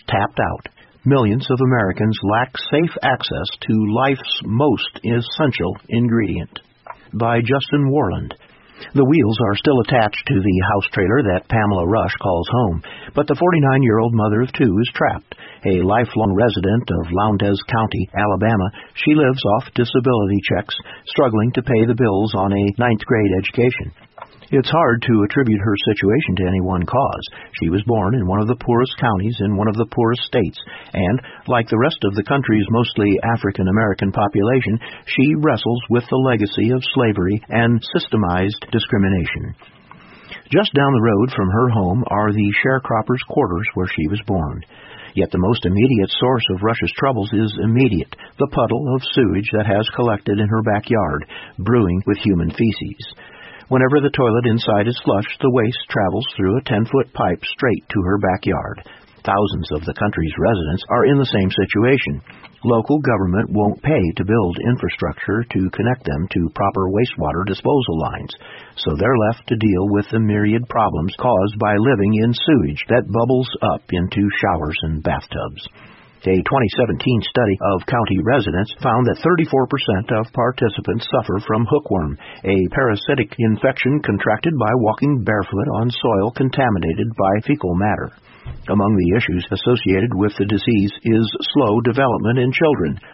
tapped out. Millions of Americans lack safe access to life's most essential ingredient. By Justin Warland. The wheels are still attached to the house trailer that Pamela Rush calls home, but the 49-year-old mother of two is trapped. A lifelong resident of Lowndes County, Alabama, she lives off disability checks, struggling to pay the bills on a ninth-grade education. It's hard to attribute her situation to any one cause. She was born in one of the poorest counties in one of the poorest states, and, like the rest of the country's mostly African-American population, she wrestles with the legacy of slavery and systemized discrimination. Just down the road from her home are the sharecroppers' quarters where she was born. Yet the most immediate source of Rush's troubles is immediate, the puddle of sewage that has collected in her backyard, brewing with human feces. Whenever the toilet inside is flushed, the waste travels through a 10-foot pipe straight to her backyard. Thousands of the country's residents are in the same situation. Local government won't pay to build infrastructure to connect them to proper wastewater disposal lines, so they're left to deal with the myriad problems caused by living in sewage that bubbles up into showers and bathtubs. A 2017 study of county residents found that 34% of participants suffer from hookworm, a parasitic infection contracted by walking barefoot on soil contaminated by fecal matter. Among the issues associated with the disease is slow development in children.